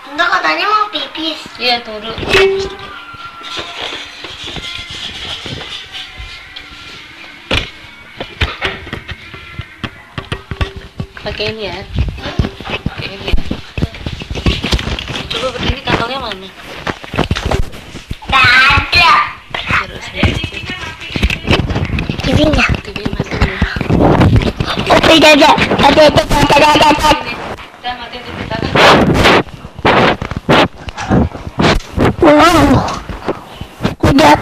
Enggak, katanya mau pipis. Iya, tunggu dulu. Pakai ini ya. Pakai ini ya. Coba berdiri, kantongnya mana? Gak ada. Terus TV-nya. TV matiin. Ada. Sini. Udah matiin TV tangan. Wow. Udah.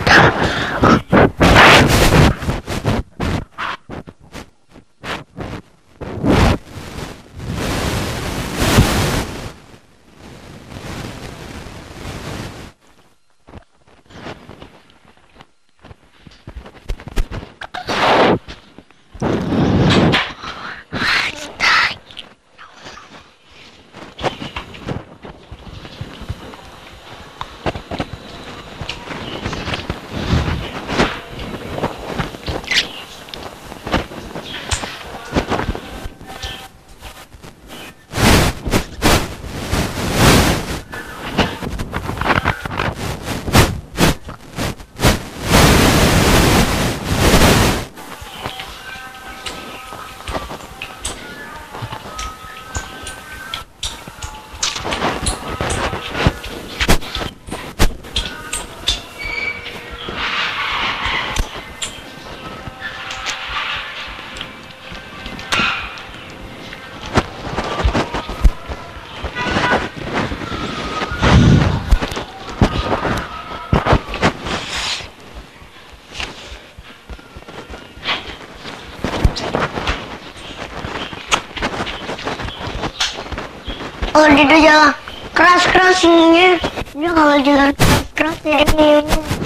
Kalau dia jalan keras-keras ininya, dia kalau jalan keras ya ini.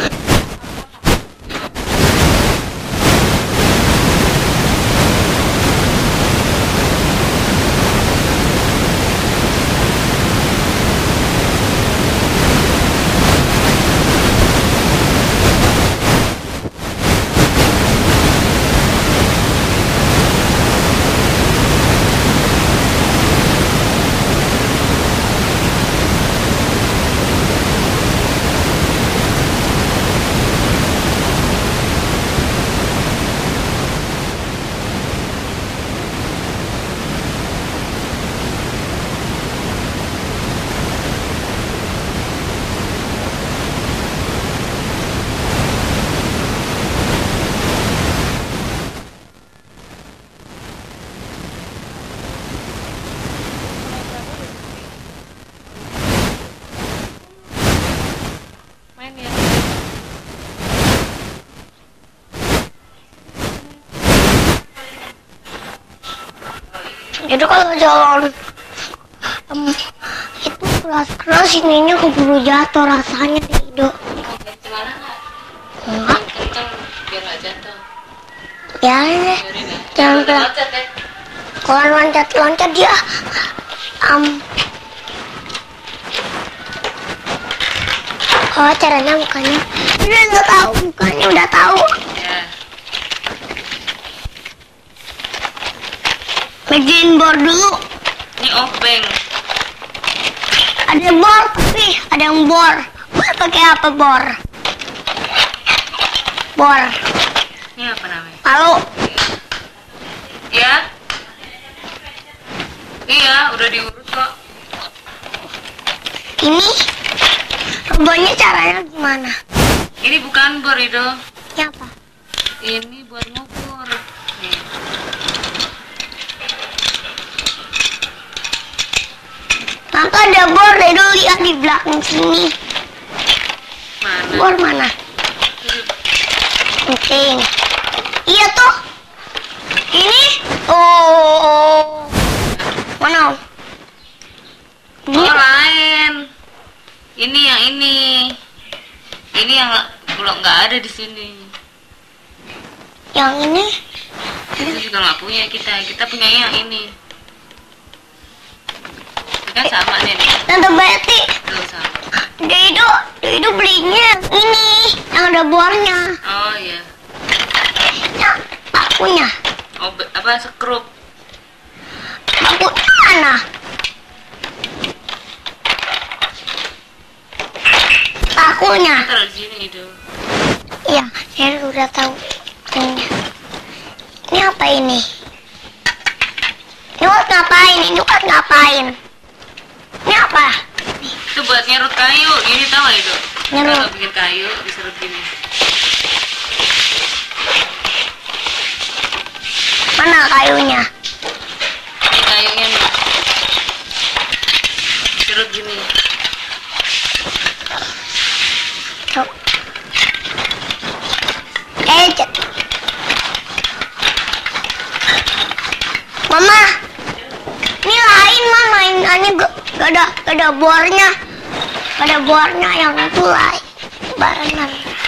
Main ya. Itu kalau jalan itu keras-keras ininya keburu jatuh rasanya di Ido. Celana nggak? Enggak, Kenceng biar nggak jatuh. ya deh. Biarin ya. Jangan Udah pelan. loncat ya. Kalau loncat-loncat dia oh caranya mukanya udah tahu, mukanya udah tahu. Ya. Bikin bor dulu. Ini obeng. Ada bor tapi ada yang bor. Bor pakai apa bor? Bor. Ini apa namanya? Palu. Ya. Iya, udah diurus kok. Ini robotnya caranya gimana? Ini bukan bor itu. Ini apa? Ini buat ngukur. Nih. Maka ada bor dulu, lihat di belakang sini. Mana? Bor mana? Penting. Iya tuh. Ini. Oh. Mana? Oh, lain. Ini yang ini. Ini yang belum nggak ada di sini. Yang ini. Itu juga nggak punya kita. Kita punya yang ini. Ini kan sama nih. Tante Betty. Tuh sama. Dia itu belinya ini yang ada bornya. Oh iya. Yang pakunya. Oh, apa sekrup? Paku mana? pakunya. Taruh di sini itu. Iya, saya udah tahu ini. Ini apa ini? Ini buat ngapain? Ini buat ngapain? Ini apa? Itu buat nyerut kayu. Gini tau gak itu? Nyerut. Kalau bikin kayu diserut gini. Mana kayunya? Ini kayunya nih. Serut gini. Tuh. Mama, ini lain mama, ini gak ada bornya, gak ada bornya yang itu lain, barengan.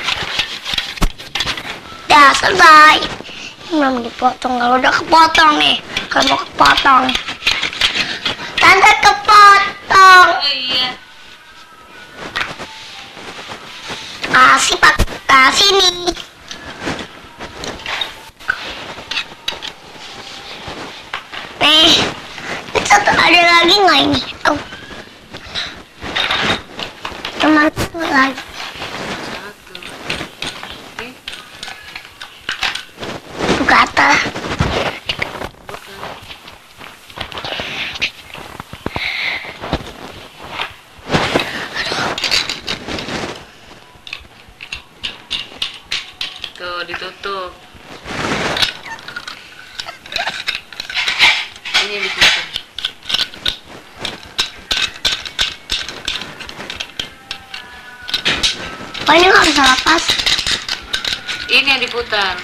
Dah selesai. Belum dipotong, kalau udah kepotong nih, kalau mau kepotong. Tante kepotong. Oh iya. Kasih nih. Nih, satu ada lagi nggak ini? Oh, cuma satu lagi. Satu. Oke. Tuh kata. Tuh ditutup. Ini ditutup. Oh, ini nggak bisa lepas. Ini yang diputar.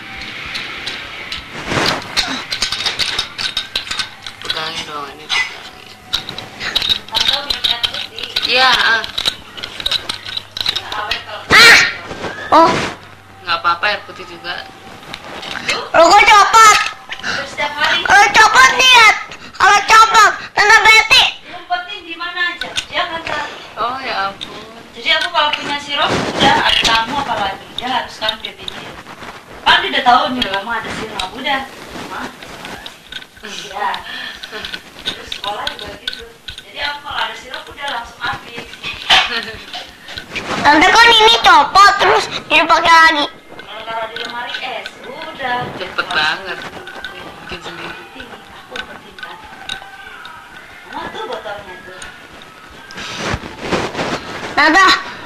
Pegangin dong ini. Iya. Ah, oh, Nggak apa-apa air putih juga. lo kok copot? Setiap hari. Lo copot lihat. Kalau copot, Tante Betty. Umpetin di mana aja, jangan cari. Oh ya ampun. Jadi aku kalau punya sirup udah ada tamu apalagi dia harus kan bikin. Kan dia udah tahu nih mama ada sirup udah, mah. Ya. Terus sekolah juga gitu. Jadi aku kalau ada sirup udah langsung habis. Tante kan ini copot terus dipakai lagi. Kalau taruh di lemari es, udah. Cepet banget. Bikin sendiri. Ini aku umpetin kan. Mama tuh botolnya tuh. Tante.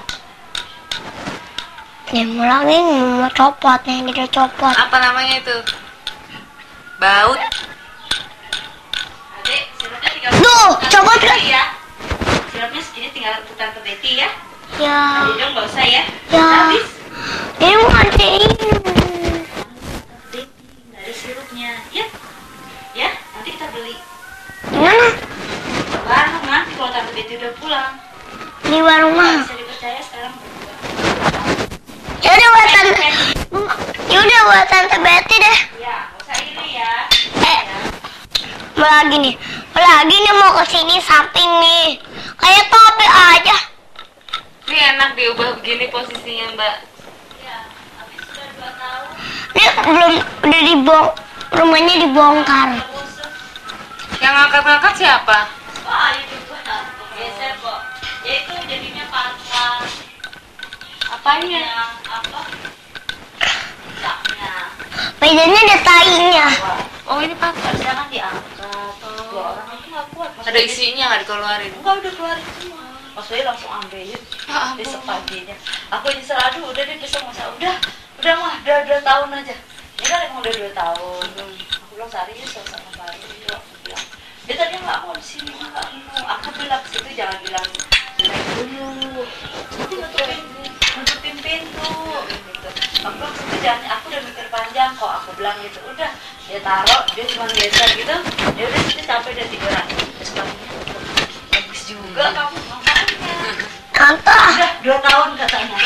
Ini lagi mau copot yang kita copot. Apa namanya itu? Baut. Adek, sirupnya tinggal. Duh, copot kan? Ya. Sirupnya segini tinggal ke Tante Betty ya. Ya, Tadi dong nggak usah ya. Ya. Habis. ini mau ini. Tante Betty nggak ada sirupnya. Ya. Ya, nanti kita beli. Gimana? Warung nanti kalau Tante Betty udah pulang. Di warung Nggak mah. bisa dipercaya sekarang berdua. Ya udah buat Tante. Ya udah buat Tante Betty deh. Ya, nggak usah iri ya. Eh, Ya. mau lagi nih. Mau lagi nih mau ke sini samping nih. Kayak topi aja. Ini enak diubah begini posisinya, Mbak. Ya, habis sudah 2 tahun. Ini belum udah rumahnya dibongkar. Udah bosan. Yang ngangkat-ngangkat siapa? Wah, itu gua biasa kok. Ya itu jadinya pangkal. Apanya? Apa? Taknya. Bedanya ada tainya. Oh ini pak. Harusnya kan diangkat. 2 orang aja nggak kuat. Mas Ada isinya nggak dikeluarin? Enggak, udah keluarin semua. Mas Wei langsung ambil Ya besok ampun. paginya. Aku nyesel, aduh udah deh besok masa udah mah 2 tahun aja. Ini kan emang udah 2 tahun. Aku bilang sehari ya suasana baru. Aku bilang dia tadi nggak mau di sini, nggak mau. Aku bilang ke situ jangan bilang naik dulu. Nanti nutupin pintu. Gitu. Aku bilang ke situ jangan. Aku udah mikir panjang kok. Aku bilang gitu. Udah dia taruh, dia cuma geser gitu. Dia udah situ sampai dia tiduran. Terus paginya bagus juga kamu makanya. Tante. Udah 2 tahun katanya.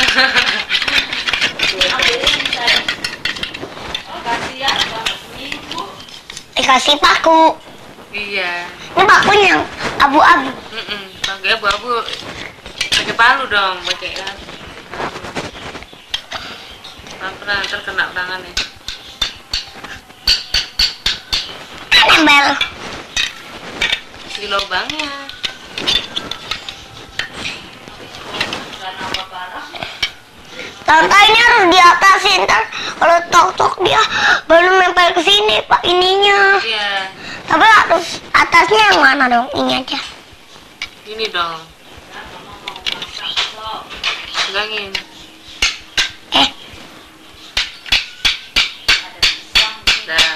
Ambilin saya. Oh kasihan selama seminggu. Dikasih paku. Iya. Ini pakunya yang abu-abu. Pakai abu-abu. Pakai palu dong, pakai kan. Pernah terkena tangannya. Nempel. Di lubangnya. Karena apa parah? Lantainya harus di atas, ntar kalau tok-tok dia baru nempel ke sini pak ininya. Iya. Tapi harus atasnya yang mana dong? Ini aja. Ini dong. Pegangin. Dah.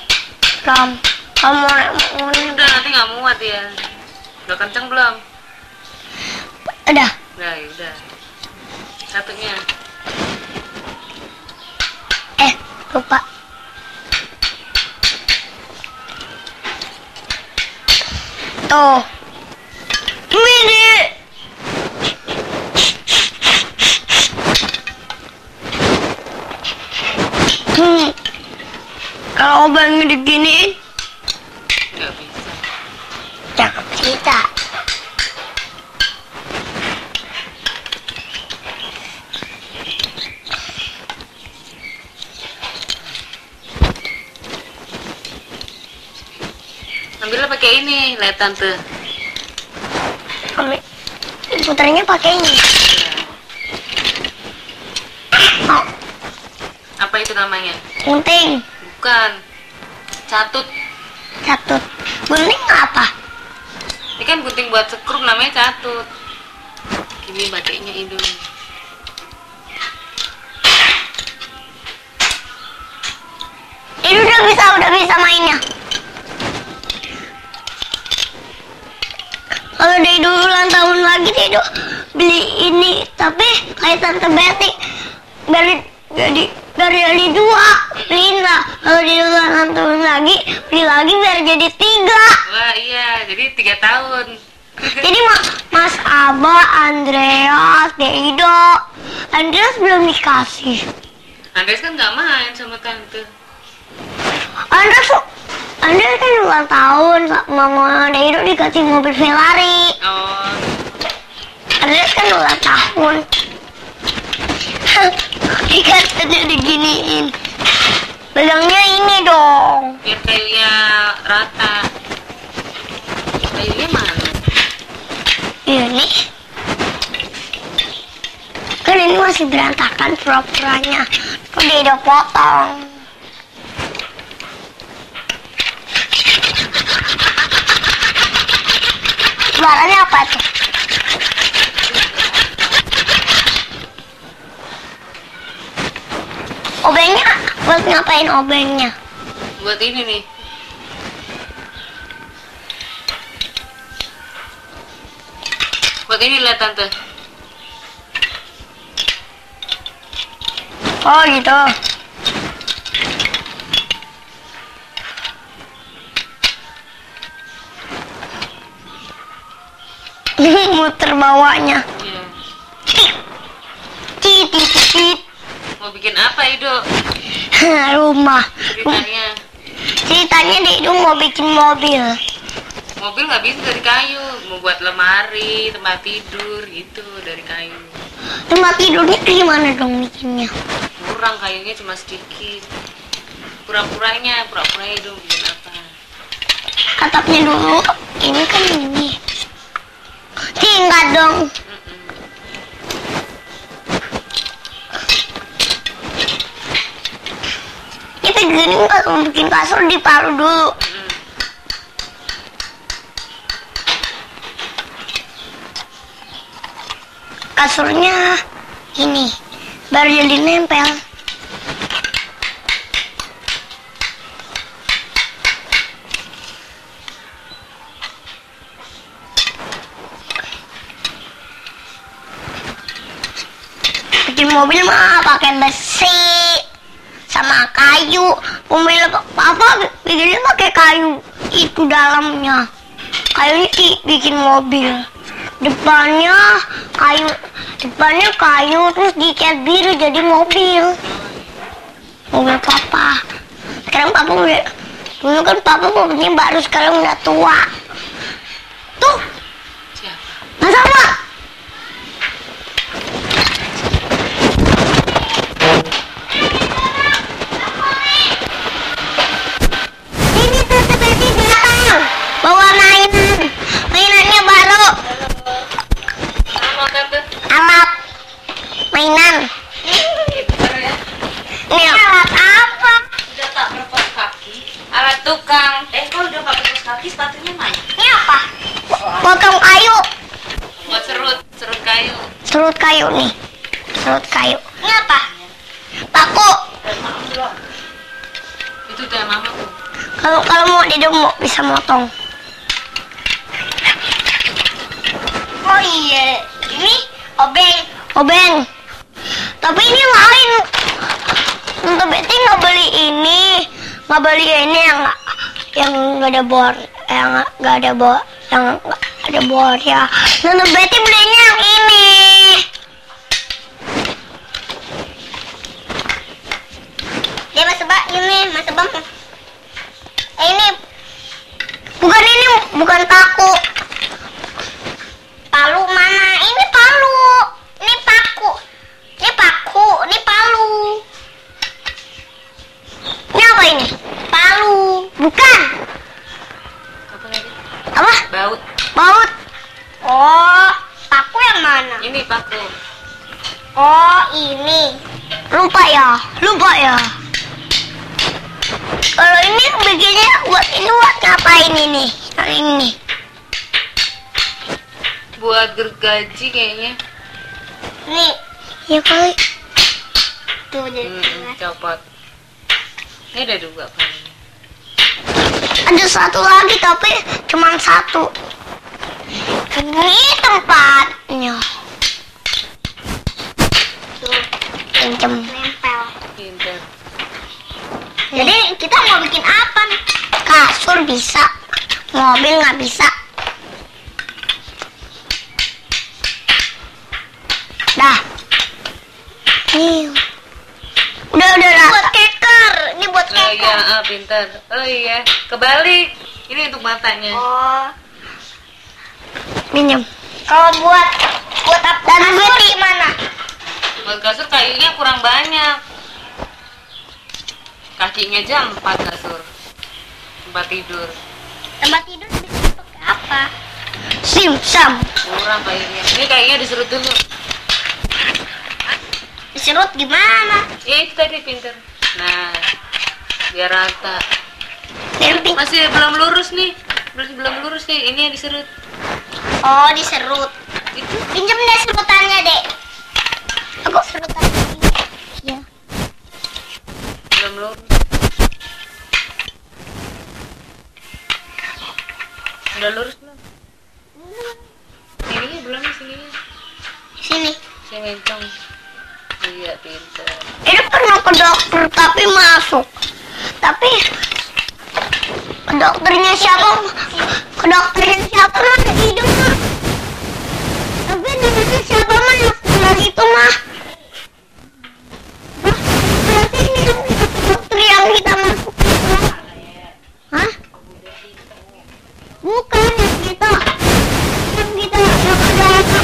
Kamu Udah nanti nggak muat ya. Udah kenceng belum? udah. Nah, ya udah. Satunya. Lupa. Tuh. Mini. Kalau obengnya diginiin, Nggak bisa. jangan cerita. Ambilnya pakai ini, lihat tante. Ambil. Putarnya pakai ini. Oh, Apa itu namanya? gunting. Bukan. Catut. Satu. Gunting apa? Ini kan gunting buat sekrup namanya catut. Ini pakainya itu. Ini udah bisa mainnya. Kalau dari dulu ulang tahun lagi Dedo beli ini, tapi kayak Tante Betty dari dua beliin lah. Kalau di ulang tahun lagi beli lagi biar jadi 3. Wah iya, jadi 3 tahun. Jadi Mas Aba, Andreas, Dedo, Andreas belum dikasih. Andres kan nggak main sama tante. Andreas kan ulang tahun sama Dedo dikasih mobil Ferrari. Oh, Andreas kan ulang tahun. Dikasih diginiin. Pegangnya ini dong. biar kayunya rata. Kayunya mana? Ini. Kan ini masih berantakan pura-puranya. Kok Dedo potong. Suaranya apa tuh? Obengnya buat ngapain obengnya? Buat ini nih. Buat ini lihat tante. Oh gitu. Muter bawahnya. Iya. Cit. Mau bikin apa Ido? Rumah. Ceritanya. Ceritanya Dedo mau bikin mobil. Mobil nggak bisa dari kayu. Mau buat lemari, tempat tidur gitu dari kayu. Tempat tidurnya gimana dong bikinnya? Kurang kayunya cuma sedikit. Pura-puranya Ido bikin apa? Atapnya dulu. Ini kan ini. Tinggal dong. Kita gini kalau bikin kasur diparu dulu. Kasurnya ini baru jadi nempel. Bikin mobil mah pakai besi sama kayu. Mobil papa bikinnya pakai kayu itu dalamnya. Kayunya bikin mobil. Depannya kayu terus dicat biru jadi mobil. Mobil papa. Sekarang papa udah, dulu kan papa mobilnya baru, sekarang udah tua. Tuh, Siapa? nggak sama. Ini tuh seperti belakang. Bawa mainannya baru. Sama tante. Alat mainan. serut kayu nih. Serut kayu. Ini apa? Paku. Itu kayak mama tuh. Kalau mau mau bisa motong. Oh iya, ini obeng. Obeng. Tapi ini lain. Untuk Betty nggak beli ini yang nggak ada bor, yang nggak ada bor ya. Untuk Betty belinya yang ini. Dia Mas Bang ini, Mas Bang. Ini bukan paku. Palu mana? Ini palu. Ini paku. Ini paku. Ini palu. Ini apa ini? Palu. Bukan. Apa lagi? Apa? Baut. Baut. Oh, paku yang mana? Ini paku. Oh, ini. Lupa ya. Kalau ini bikinnya buat ngapain ini? Yang ini. Buat gergaji kayaknya. Nih. Ya kali. Tuh jadi. Copot. Ini ada 2 palingnya. Ada satu lagi tapi cuma satu. Ini tempatnya. Tuh, pinjem. Nempel. Pinter. Jadi kita mau bikin apa nih? Kasur bisa, mobil nggak bisa. Dah. Nih. Udah rata. Buat keker. Ini buat Oh keker. iya, pintar. Oh iya, kebalik. Ini untuk matanya. Oh. Minjem. Kalau buat apa? Dan gue gimana? Buat kasur kayunya kurang banyak. Kakinya aja 4 kasur. Tempat tidur. Tempat tidur bisa pakai apa? Simsam. Kurang kayunya. Ini kayunya diserut dulu. Diserut gimana? Ya itu tadi pinter. Nah, biar rata. Camping. Masih belum lurus nih. Belum lurus nih. Ini yang diserut. Oh, diserut. Itu Pinjem deh serutannya, Dek. Aku serutannya. Iya. belum lurus. Udah lurus belum? Sininya belum, sininya. Sini. Sini hitung. Iya, pinter. Ini pernah ke dokter tapi masuk. Tapi ke dokternya siapa? Ke dokternya siapa mah di hidung mah. Tapi dokternya siapa mah yang itu mah. Berarti ini dokter yang kita masuk itu. Hah? Bukan yang kita. Yang kita yang ada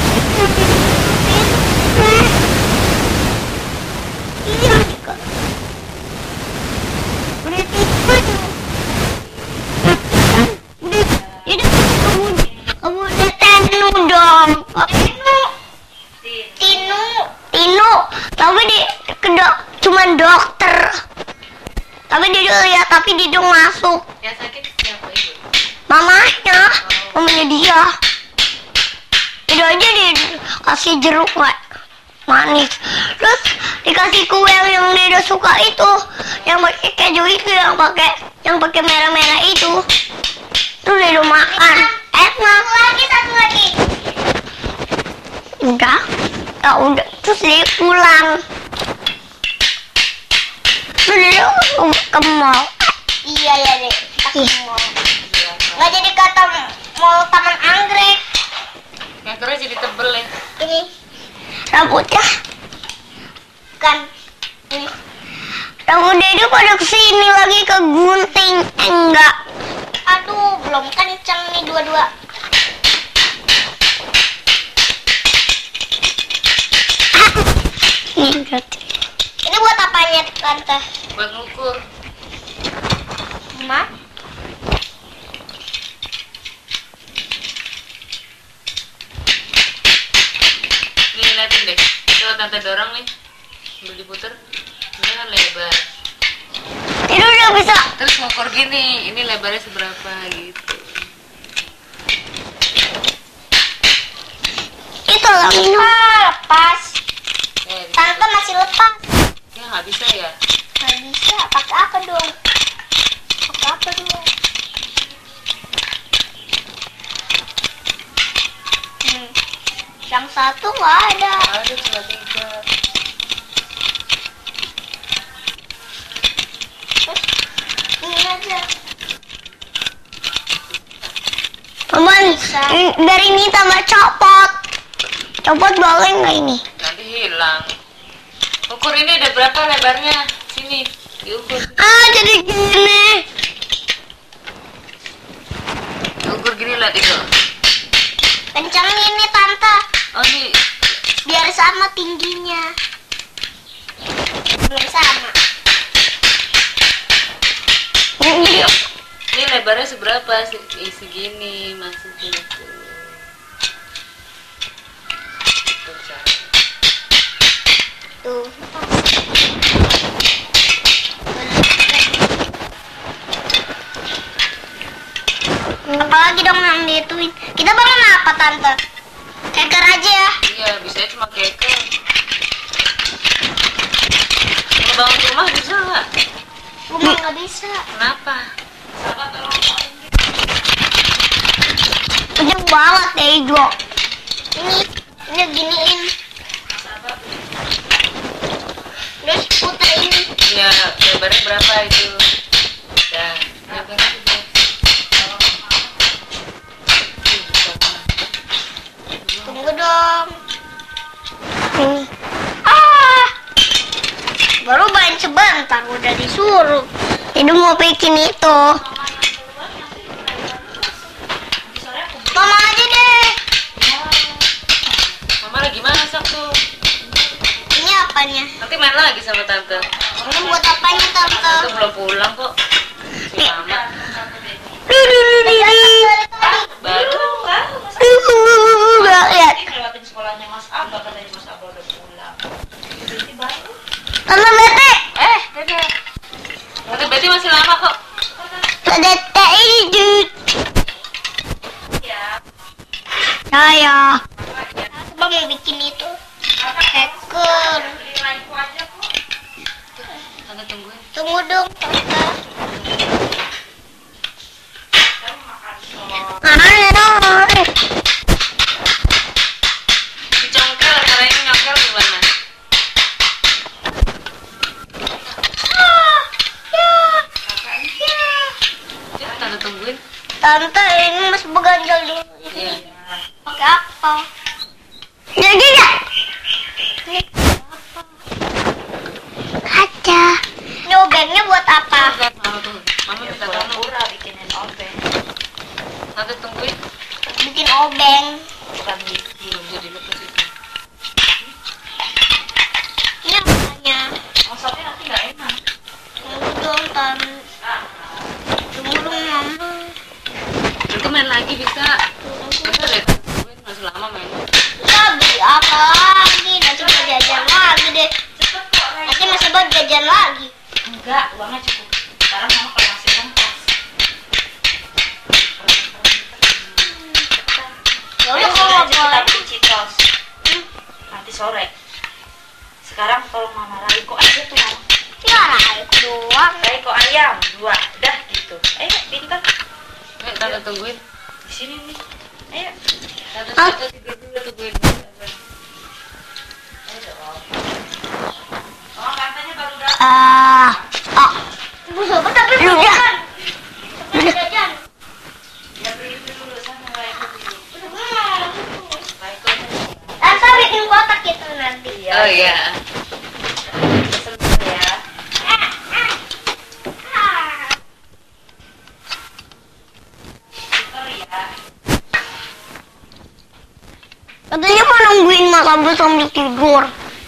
iya. Berarti itu kamu Tenu dong. Tinu. Tapi di kedok cuman dokter. Tapi dia lihat tapi dia dong masuk. Yang sakit siapa itu? Mamanya dia. Itu aja dikasih jeruk nggak manis. Terus dikasih kue yang dia udah suka itu, yang pakai keju itu, yang pakai merah-merah itu. Terus dia udah makan. Satu lagi. Udah. Ya udah. Terus dia pulang. Terus dia ke mall. Iya ya deh. Ke mall. Nggak jadi kata mall Taman Anggrek. Yang terus jadi tebel ya. Ini rambutnya kan ini rambutnya itu pada kesini lagi ke gunting. Enggak, aduh belum kenceng nih dua-dua. Ini berarti ini buat apanya tante? Buat ngukur. Gimana? Nih liatin deh. Coba tante dorong nih. Sambil diputer. Ini kan lebar. Ini udah bisa. Terus ngukur gini. Ini lebarnya seberapa gitu. Itu lah minum. lepas. Tante masih lepas. Ya nggak bisa ya. Nggak bisa. Pakai apa dong? Pakai apa dong? Yang satu nggak ada. Ada cuma 3. Ini aja. Aman, dari ini tambah copot. Copot boleh nggak ini? Nanti hilang. Ukur ini ada berapa lebarnya? Sini, diukur. Ah, jadi gini. Diukur gini lah itu. Kencangin nih tante, Oh ini, biar sama tingginya. Biar sama. ini lebarnya seberapa? Segini masukin itu. Tuh. Apalagi dong yang dituin. Kita bangun apa tante? Keker aja ya. Iya, bisa cuma keker. Kalau bangun rumah bisa nggak? Rumah nggak bisa. Kenapa? Banyak banget ya Ijo. Ini giniin. Terus putar ini. Ya, lebarnya berapa itu? Ya, lebarnya itu. Tunggu dong. Ini. Ah. Baru main sebentar udah disuruh. Ini mau bikin itu. Mama aja deh. Mama lagi masak tuh. Ini apanya? Nanti main lagi sama tante. Ini buat apanya tante? Tante belum pulang kok. Si Mama. Baru. Nggak lihat. Lewatin sekolahnya Mas Abah, katanya Mas Abah udah pulang. Jadi baru. Tante Bete. Dadah. Tante Betty masih lama kok. Tante ini dude. Ya. Saya. Coba mau bikin itu. Hacker. Beli lainku aja kok. Tante tungguin. Tunggu dong tante. Kamu makan sop. Dicongkel, caranya nyongkel gimana? Ya, tante tungguin. Tante ini masih berganjal dulu. Iya. Pakai apa? Jadi ya. Kaca. Ini obengnya buat apa? Mama tunggu. Mama minta tolong. Pura-pura bikinin obeng. Tante tungguin. Bikin obeng. Bukan bikin. Belum jadi lepas itu. Ini apanya? Masaknya nanti nggak enak. Tunggu dong tante. Tunggu dong mama. Nanti main lagi bisa. Bisa deh. Tungguin masih lama main. Kita beli apa lagi? Nanti mau jajan lagi deh. Cepet kok, Ren. Nanti masih buat jajan lagi. Enggak, uangnya cukup. Sekarang mama kalau masih ongkos. Ya udah kalau nggak kita boleh. bikin citos. Nanti sore. Sekarang tolong mama Raiko aja tuh mama. Ya itu doang. Raiko ayam 2. Dah gitu. Ayo pintar. Ayo tante tungguin. Di sini nih. Ayo. Tante tidur dulu tungguin. Ayo dong. Oh, katanya baru datang. Tapi bukan. Jajan. Ya beli itu dulu sana Raiko dulu. Raiko Tante bikin kotak itu nanti. Oh iya. pesen dulu ya. Pintar ya. Katanya mau nungguin Mas Abdul sambil tidur.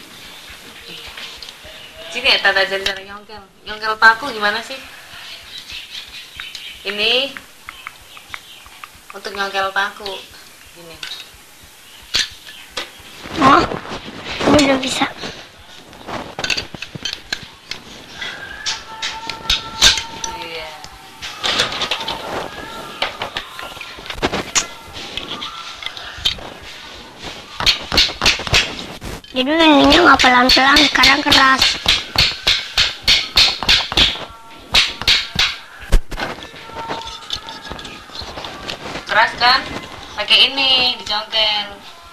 Sini ya tante ajarin cara nyongkel. Nyongkel paku gimana sih? Ini untuk nyongkel paku. Gini. Oh, ini udah bisa. Iya. Jadi ininya nggak pelan-pelan, sekarang keras. Keras kan? Pakai ini dicongkel.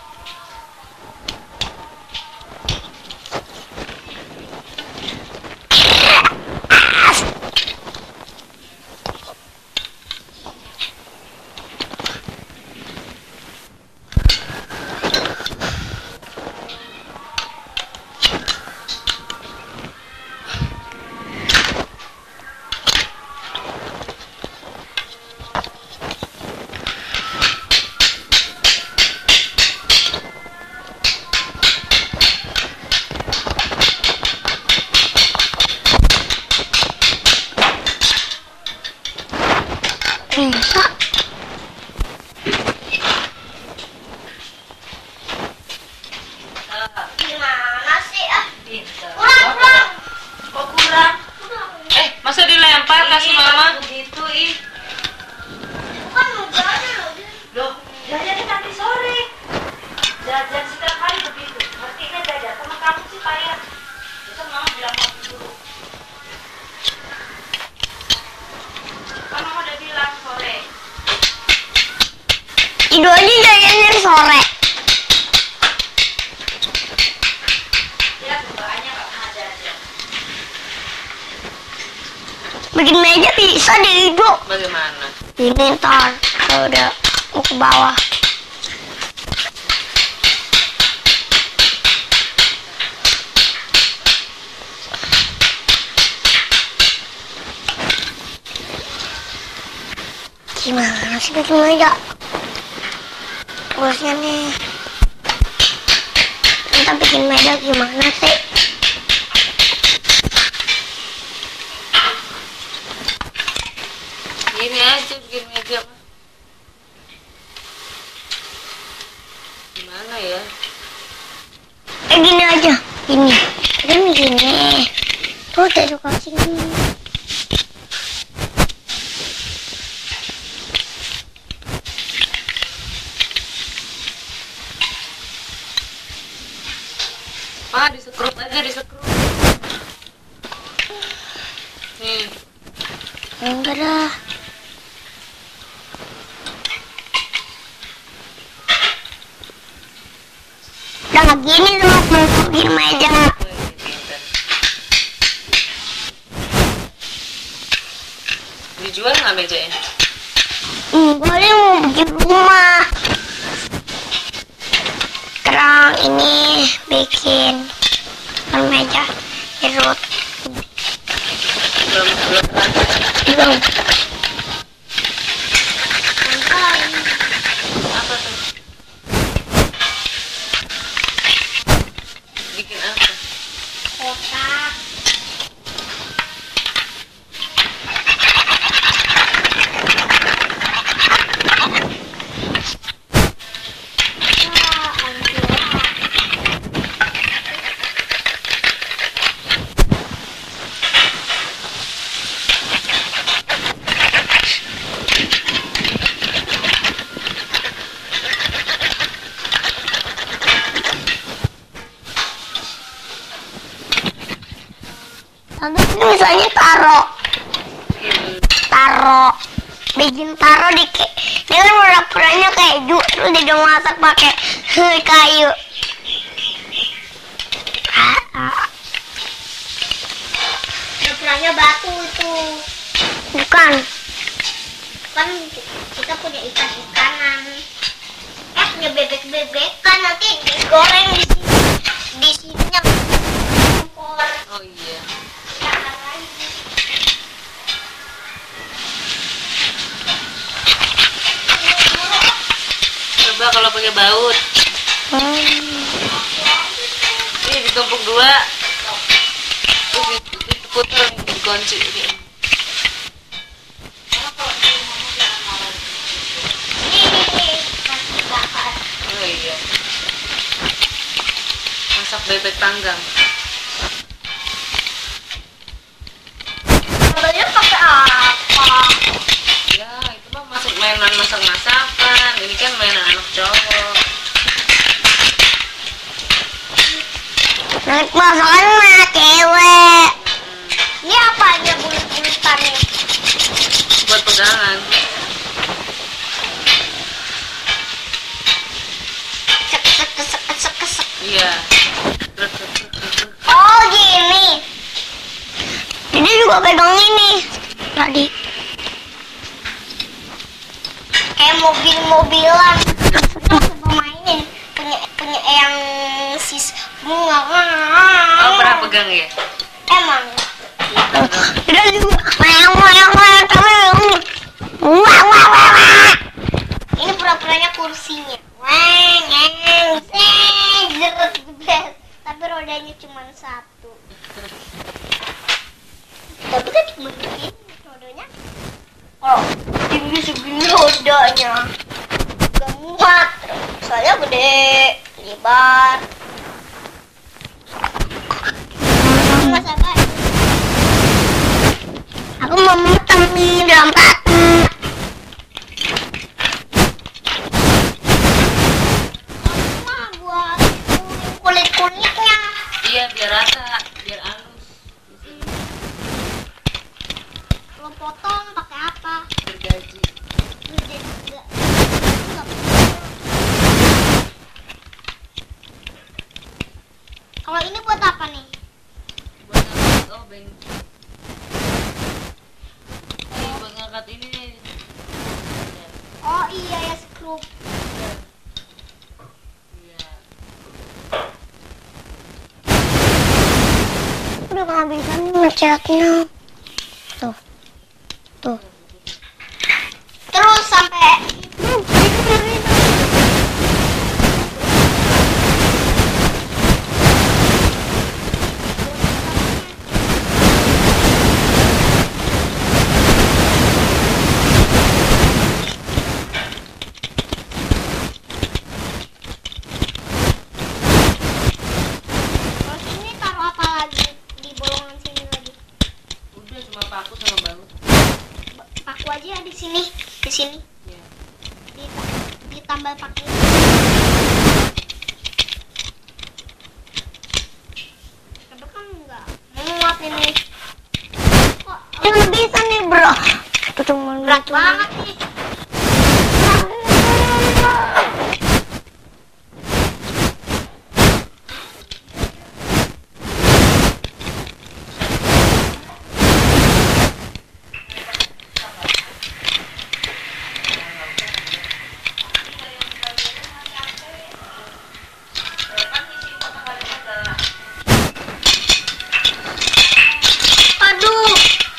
Bisa. Gimana sih ah? Kurang. Kok kurang? Masa dilempar kasih mama? Begitu ih. Kan udah ada loh. Loh, jajannya nanti sore. Jajan setiap hari begitu. Ngertinya jajan sama kamu sih payah. Besok mama bilang mau dulu. Kan mama udah bilang sore. Itu aja jajannya sore. Ya, banyak gak pernah jajan. Bikin meja bisa deh Ido. Bagaimana? Ini ntar kalau udah mau ke bawah. Gimana sih bikin meja? Terusnya nih. Kita bikin meja gimana sih? Gini aja bikin meja mah. Gimana ya? Gini aja, gini. Kan gini. Tuh udah suka sini. Disekrup aja, disekrup. Nih. Enggak dah. Udah nggak gini tuh, bikin meja. Dijual nggak mejanya? Boleh mau bikin rumah. Sekarang ini bikin meja jerut. Belum. Apa tuh? Bikin apa? Kotak. Nanti misalnya bikin taro di dia kan pura-puranya keju, terus dia masak pakai kayu. Pura-puranya batu itu. Bukan. Kan kita punya ikan-ikanan. Punya bebek-bebekan, nanti digoreng di sini. Di sininya kompor. Oh iya. Coba kalau pakai baut. Ini ditumpuk dua. Terus diputer, dikunci. Oh iya. Masak bebek panggang. Mobilnya pakai apa? Ya, itu mah masuk mainan masak-masakan. Ini kan mainan anak cowok. Masakan mah cewek. Ini apa aja bulut-bulutannya? Buat pegangan. Sek. Iya. Oh gini. Ini juga pegang ini tadi. Kayak mobil-mobilan. Coba mainin punya yang sis bunga. Oh, pernah pegang ya? Emang. Iya, Udah juga. Ini pura-puranya kursinya. Tapi rodanya cuma satu. Tapi kan cuma begini rodanya. Oh, tinggi segini rodanya. Gak muat. Soalnya gede, lebar. Masa kan? Aku mau mutang nih dalam kaki. Mama buat kulit-kulitnya. Iya, biar rata, biar halus. Lo potong pakai apa? Gergaji. Gede juga. Kalau ini buat apa nih? Buat ngangkat, oh beng. Ini buat ngangkat ini nih. Oh iya ya skrup. Iya. Udah kehabisan ngecatnya. Tuh. Terus sampai terus ini taruh apa lagi di bolongan sini lagi? Udah cuma paku sama baut. Paku aja di sini. Iya. Ditambal paku. Tapi kan enggak muat ini. Kok ini bisa nih bro? Itu cuma berat banget nih. Aduh.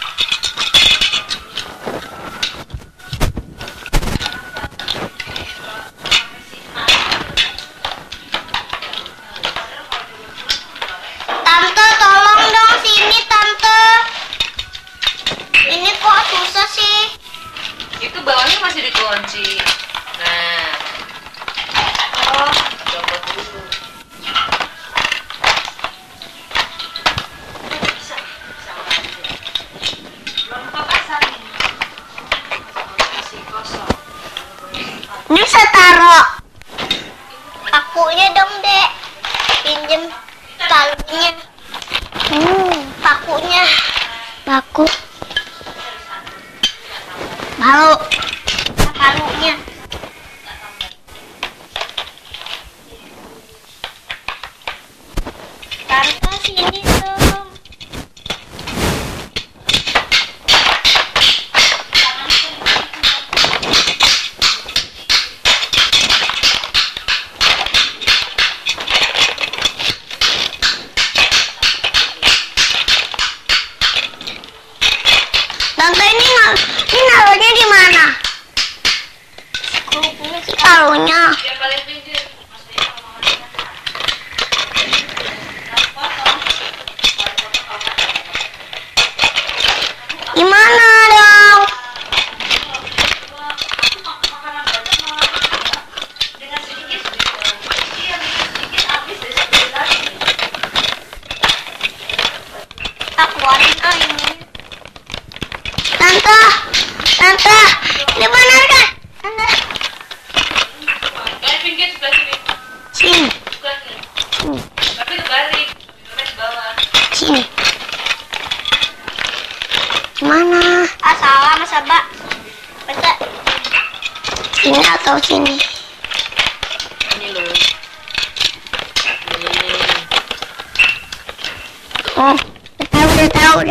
Tante, tolong dong sini tante. Ini kok susah sih? Itu bawahnya masih dikunci. Nah, Oh, copot dulu. Bisa aja. Belum kepasarin. Masih kosong. ini bisa taruh pakunya dong dek. Pinjem palunya. Pakunya. Paku. Palunya. Tante sini dong. Tante ini naruhnya di mana? Skrupnya sih taruhnya. Yang paling pinggir. Gimana dong? Dengan sedikit, iya sedikit habis deh sedikit lagi. Tak keluarin ini. Tante, ini benar kan? Tante, Dari pinggir sebelah sini. sini. Sebelah sini. Tapi kebalik. tahu sini. Ini loh. Ini. Oh, udah tahu.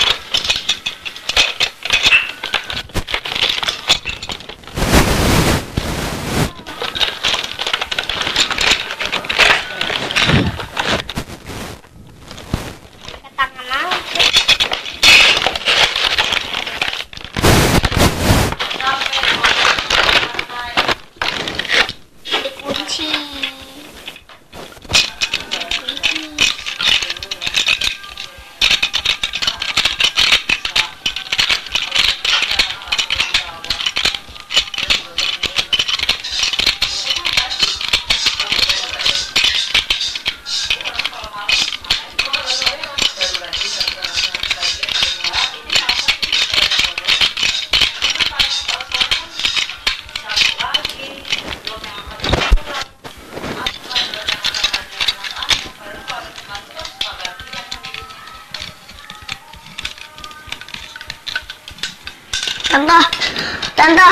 Tante.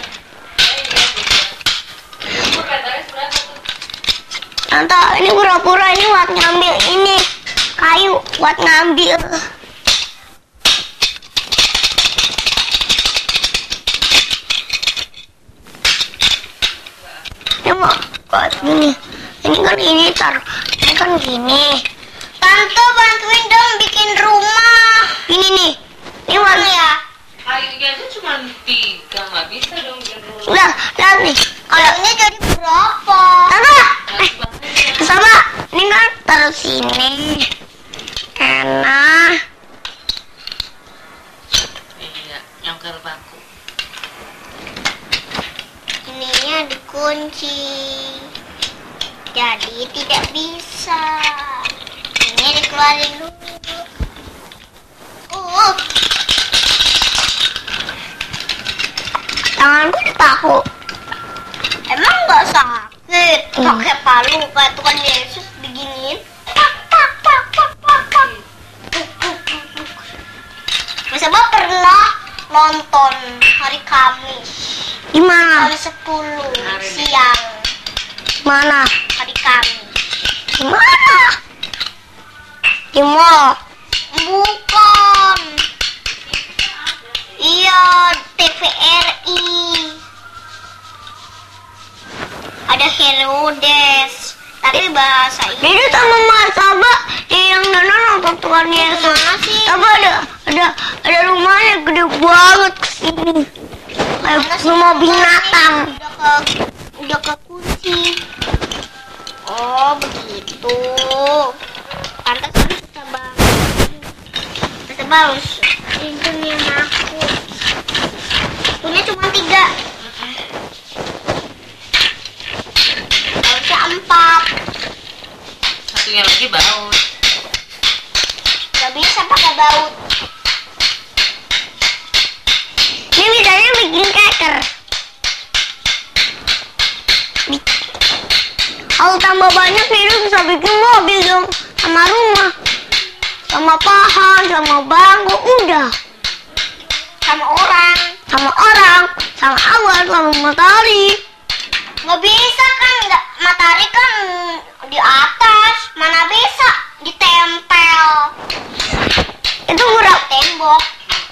Tante, ini pura-pura ini buat ngambil ini kayu buat ngambil. Ini mau buat gini. Ini kan ini ini kan gini. Tante bantuin dong bikin rumah. Ini nih. Ini mana ya? Kayunya aja cuma 3, nggak bisa dong bikin rumah. Udah, lihat nih. Kalau ini jadi berapa? Tante, sama. Ini kan taruh sini. Enak. Iya, nyongkel bangku. Ininya dikunci. Jadi tidak bisa. Ini dikeluarin dulu. Tanganku tahu. Emang nggak sakit? Pakai palu kayak Tuhan Yesus diginiin. Mas Abah pernah nonton hari Kamis. Di mana? Hari 10 siang. Mana? Hari Kamis. Di mana? Di mall. Bukan. Iya, TVRI. Ada Herodes. Tapi bahasa ini. Ini sama Mas Abah yang nonton Tuhan Yesus. Mana sih? Abah ada rumahnya gede banget kesini. Kayak rumah binatang. Udah kekunci. Oh begitu. Pantas kan kita bangun. Kita bangun. Pintunya aku. Pintunya cuma 3. Harusnya 4. Satunya lagi baut. Gak bisa pakai baut. Ini bisanya bikin keker. Kalau tambah banyak itu bisa bikin mobil dong. Sama rumah. Sama pohon, sama bangku, udah. Sama orang. Sama awan, sama matahari. Nggak bisa kan, matahari kan di atas. Mana bisa ditempel. Itu udah tembok.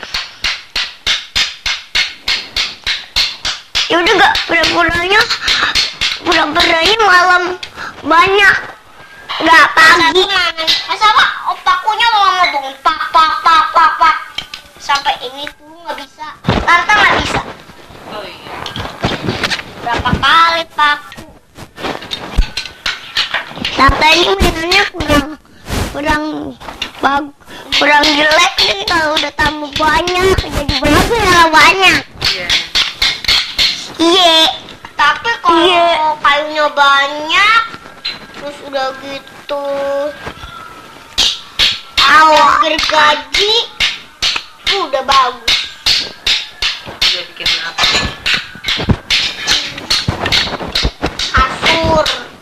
Ya udah gak, pura-puranya malam banyak. Gak pagi. Masa Pak, opakunya lama bangun. Pak. Sampai ini tuh nggak bisa. Tante nggak bisa. Oh iya. Berapa kali paku. Tante ini mainannya kurang jelek nih kalau udah tambah banyak. Jadi bagus ya banyak. Iya. Iya. Tapi kalau kayunya banyak, terus udah gitu, awal gergaji, udah bagus. Udah bikin apa? Kasur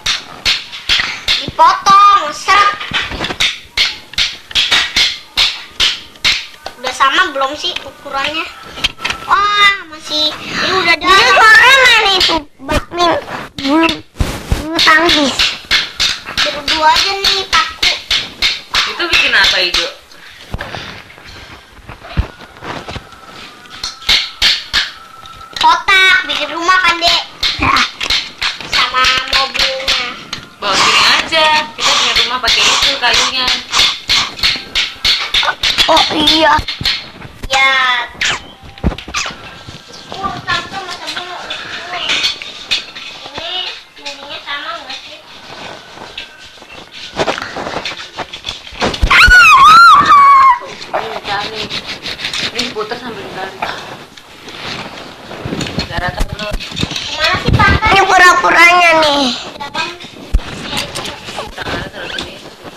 dipotong, set. Udah sama belum sih ukurannya? Wah, masih. Ini udah ada. Ini main itu Oh iya. Ya. Tante masa dulu. Ini ininya sama nggak sih? Ini cari. Ini putar sambil ditarik. Gak rata belum. Mana sih Tante? Ini pura-puranya nih. Tangannya taruh sini.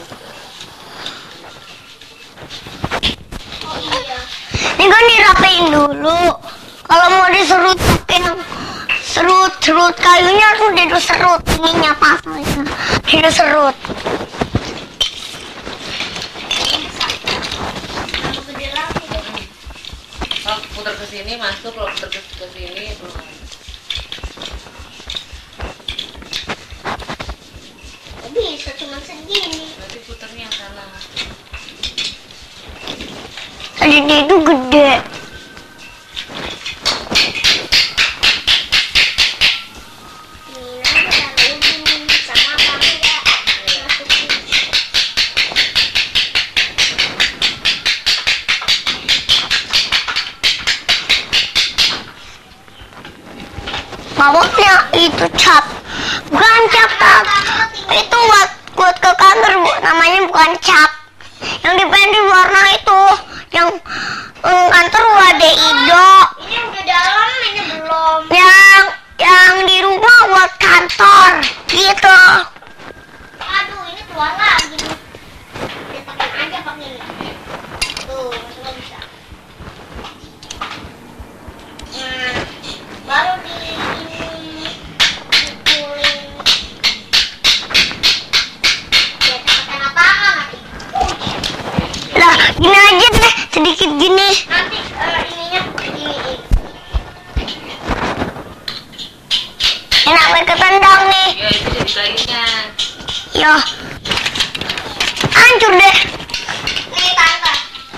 Oh iya. Ini kan dirapiin dulu. Kalau mau diserut yang serut kayunya harus diserut ininya pasnya. Diserut. Kalau gede lagi deh. Kalau putar ke sini masuk, kalau putar ke sini belum. Bisa cuma segini. Nanti putarnya yang salah. Tadi dia itu gede. Mina taruhin sama kamu ya. Masukin. Maboknya itu cat. Bukan cat, Kak. Itu buat ke kantor, Bu. Namanya bukan cat. Yang dipending warna itu. Yang kantor ada Ido. Ini udah dalam, ini belum. Yang di rumah buat kantor. Gitu. Aduh, ini keluar lagi nih. Ditekan aja pakai ini. Tuh, nggak bisa. Nah, baru di ini dipuling. Ya, tekan apa nanti? Lah, gini aja deh. Sedikit gini. Nanti ininya diginiin. Ini sampai ketendang nih. Ya itu jadi kayunya. Ya. Hancur deh. Nih, Tante.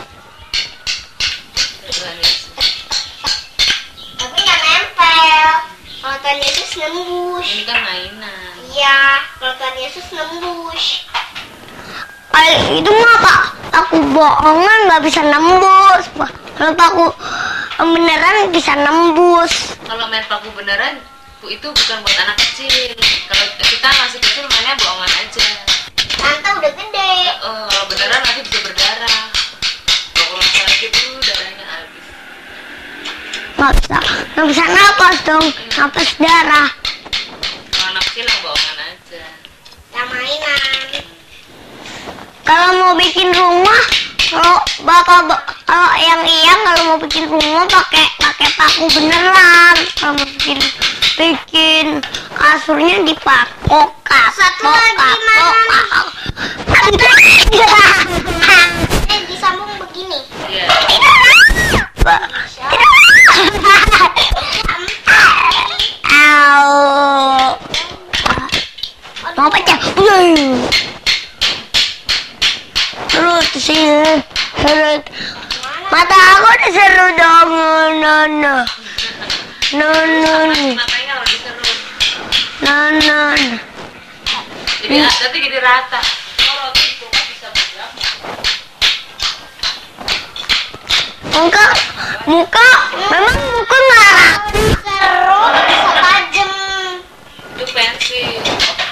Tapi nggak nempel. Kalau Tuhan Yesus nembus. Ini kan mainan. Iya, kalau Tuhan Yesus nembus. Itu mah Pak, aku bohongan nggak bisa nembus. Kalau aku beneran bisa nembus. Kalau main paku beneran, itu bukan buat anak kecil. Kalau kita masih kecil mainnya bohongan aja. Tante udah gede. Kalau beneran nanti bisa berdarah. Kalau orang sakit tuh darahnya habis. Nggak bisa napas dong, napas darah. Kalau anak kecil yang bohongan aja. Kita mainan. Kalau mau bikin rumah, kalau kalau mau bikin rumah pakai paku beneran. Kalau mau bikin kasurnya dipakok. Satu lagi, disambung begini. Iya. Au. Mau pecah. Terus sini. Terus. Mata aku diserut dong. No. Makanya kalau diserut. Jadi nanti jadi rata. Kalau itu kan bisa bergerak. Muka memang muka ngarah. Seru, bisa tajam. Itu pensil.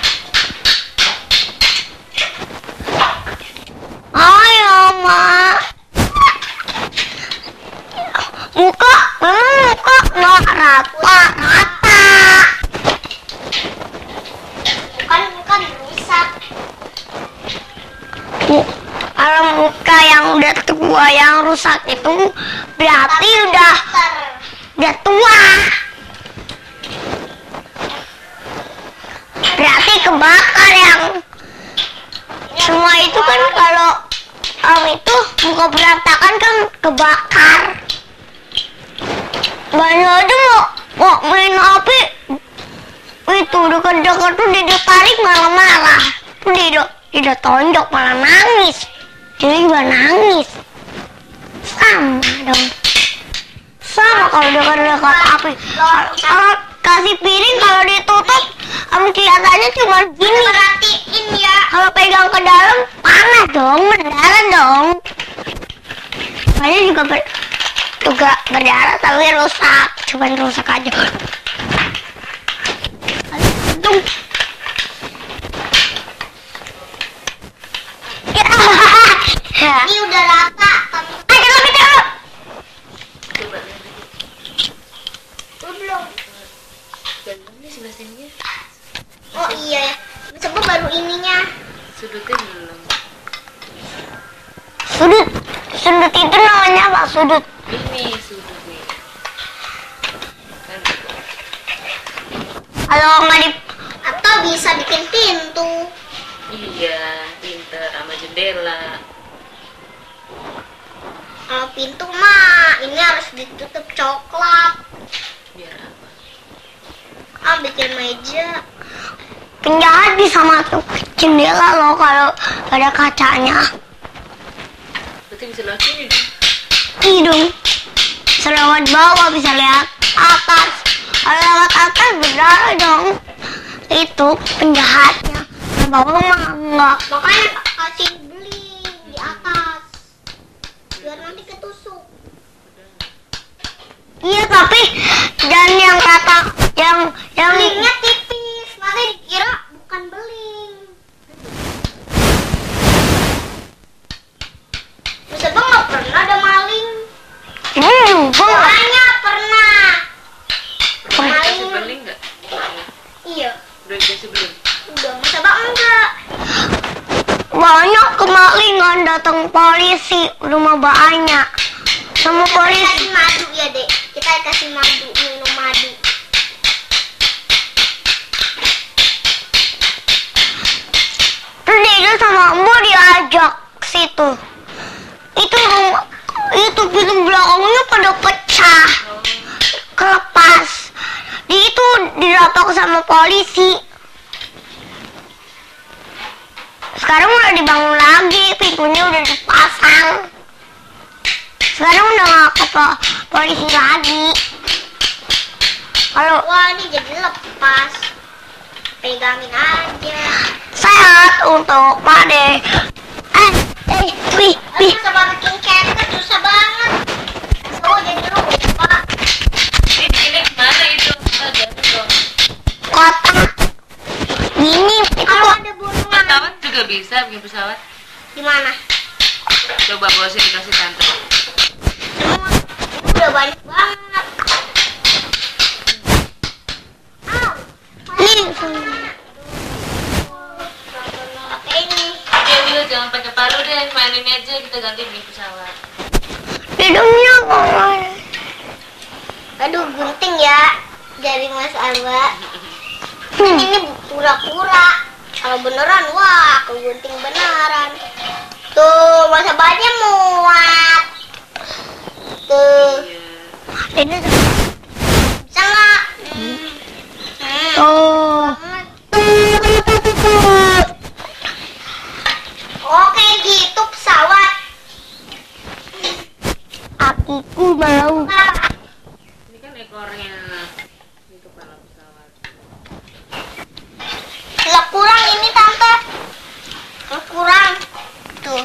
Ayo mak. Muka memang muka nggak rata. Bukan rusak. Kalau muka yang udah tua yang rusak itu berarti udah tua. Berarti kebakar yang semua itu kan kalau itu muka berantakan kan kebakar. Banyak aja mau main api itu dekat-dekat tuh ditarik malah marah. Tidak tonjok malah nangis. Dia juga nangis. Sama dong. Sama kalau dekat-dekat api. Kalau kasih piring kalau ditutup, kelihatannya cuma gini. Perhatiin ya. Kalau pegang ke dalam panas. dong, berdarah dong. Saya juga berdarah tapi rusak, cuman rusak aja. Aduh. Ya. Ini udah rata. Ayo kita. Coba lihat. Belum. Ini sebelah sininya. Oh iya ya. Coba baru ininya. Sudutnya belum. Sudut itu namanya apa? Sudut. Ini sudut nih. Kan Kalau nggak di Atau bisa bikin pintu. iya, pinter sama jendela. Kalau pintu mah ini harus ditutup coklat. Biar apa? Bikin meja. penjahat bisa masuk jendela loh kalau ada kacanya. Berarti bisa lewat sini dong. Hidung bisa lewat bawah, bisa lihat atas. Kalau lewat atas berdarah dong. Itu penjahatnya. Nah, bawah mah enggak. Makanya kasih beli di atas. Biar nanti ketusuk. Iya tapi dan yang kata yang Belingnya tipis. Nanti dikira bukan beling. Bisa bang nggak pernah ada maling. Banyak pernah. Udah Maling. dikasih beling nggak? Iya. Udah dikasih beling. Udah masa bang enggak. banyak kemalingan datang polisi rumah banyak sama Kita polisi. kasih madu ya dek. Kita kasih madu, minum madu. Terus dia sama Ambo diajak ke situ. Itu pintu belakangnya pada pecah, kelepas. Itu dirampok sama polisi. Sekarang udah dibangun lagi, pintunya udah dipasang. Sekarang udah nggak ke polisi lagi. Kalau Wah ini jadi lepas. Pegangin aja. sehat untuk Pak De. Wih. Aduh sama bikin ketek susah banget. Oh jadi lupa. Ini gimana itu? Jatuh dong. Kotak. Gini, itu Kalau kok. ada burung Pesawat juga bisa bikin pesawat. gimana? Coba bawa sini kasih tante. Semua ini udah banyak banget. Au. Nih. Pakai ini. Dia jangan pakai palu deh, main ini aja kita ganti bikin pesawat. Hidungnya kok. Aduh gunting ya dari Mas Alba. Ini pura-pura. Kalau beneran wah kegunting beneran. Tuh masa banyak muat. Tuh Iya. Ini bisa nggak? tuh. Oke gitu pesawat. Akiku mau. Apa? Ini kan ekornya. Ini kepala pesawat. Lah kurang ini tante. Kurang. Tuh.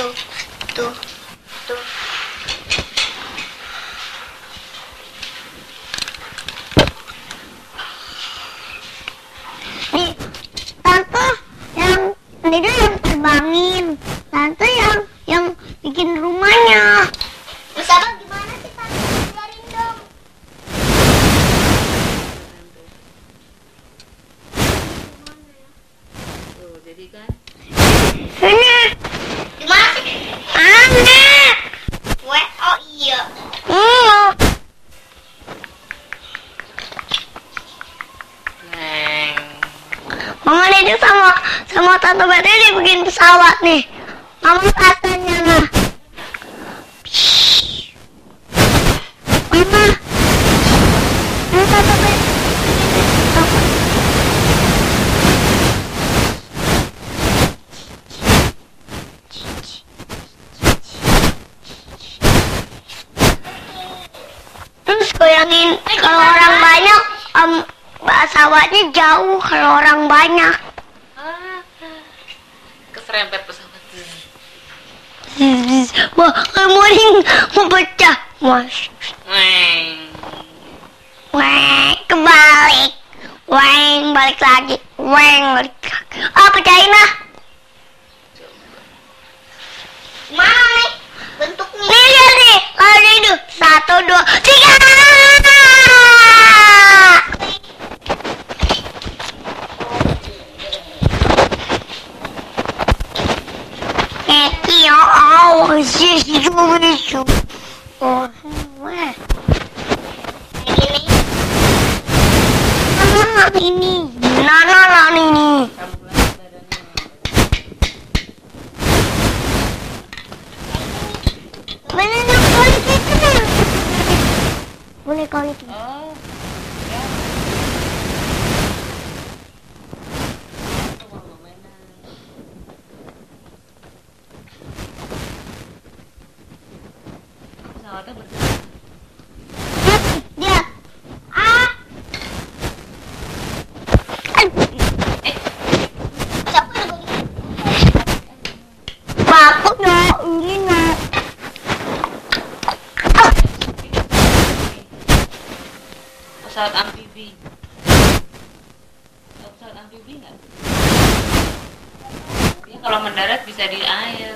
Nih, tante yang Dede yang terbangin, tante yang bikin rumahnya. Mas Alba gimana sih tante? Ajarin dong. Tuh, jadi kan Ini Gimana sih? aneh. Oh iya. neng. Mama Dede sama tante Dede dia bikin pesawat nih. Mama katanya nah. Mama. Ini tante Dede. Terus goyangin kalau orang banyak pesawatnya jauh kalau orang banyak. Keserempet pesawat. Moring mau pecah. Mas. Weng, kebalik. Weng, balik lagi. Weng, balik lagi. Oh, pecahin lah. Mana nih bentuknya? Nih, lihat nih. Ada itu. 1, 2, 3. Oh, wah. Ini. Nah, ini. Mana kulit itu? Boleh kulit. Oh, ya. Itu mau mainan. Pesawatnya bergerak. Dia. Siapa yang begini? Takut nak, ini nak. Pesawat amfibi. Pesawat amfibi nggak? Dia kalau mendarat bisa di air.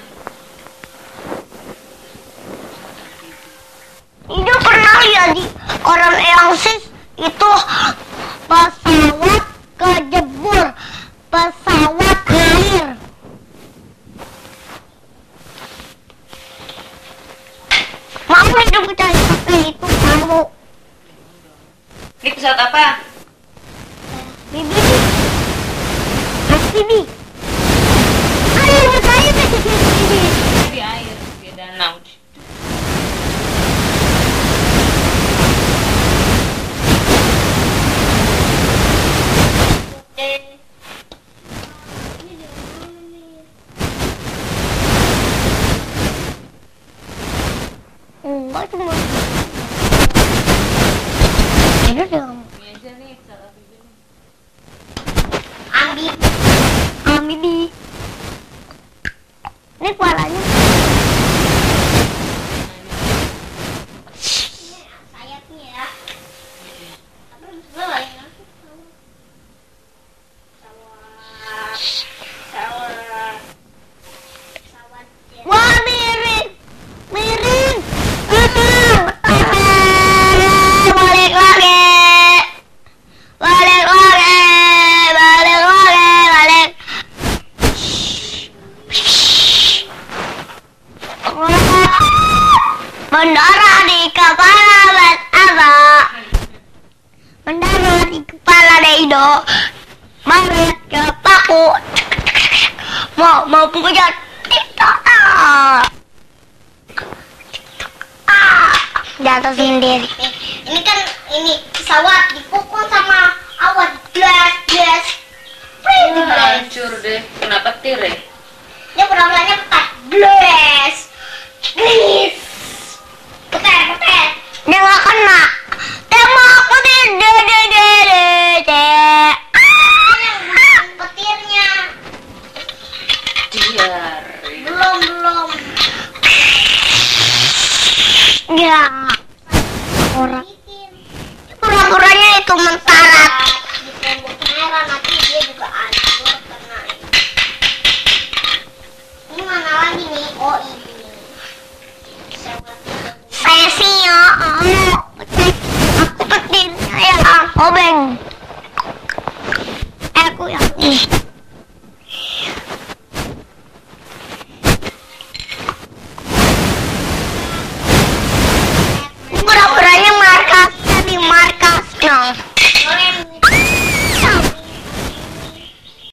Ini pernah lihat di orang Elsis itu pesawat kejebur, pesawat air. Mau hidup cari pakai itu kamu. Ini pesawat apa? Bibi. Mas Bibi. Ayo saya Bibi. Di air, di danau. Enggak cuma. Ini dong. Ini aja nih pesawat amfibi nih. Ambil. Bibi. Ini kepalanya. Sayapnya ya. Apa sebelah yang aku tahu? Pesawat jet. Wah, miring. Miring. Balik lagi. Balik lagi. Balik lagi. Balik. Mendarat di kepala Mas Aba. Mendarat di kepala Deido. Maret ke paku. Mau punya TikTok. Jatuh sendiri. Nih, ini kan pesawat dipukul sama awan blast. Hancur deh. Kena petir ya? Dia pura-puranya pecah. Blast. Glis. Petir. Dia nggak kena. Tembak petir. Petirnya Diar. belum. Ya. Orang. Bikin. Pura-puranya itu mentarat. Di tembok merah nanti dia juga hancur karena ini. Ini mana lagi nih? Oh ini. Pesawatnya. Saya sih ya. Aku petirnya ya. Obeng. Aku yang ini.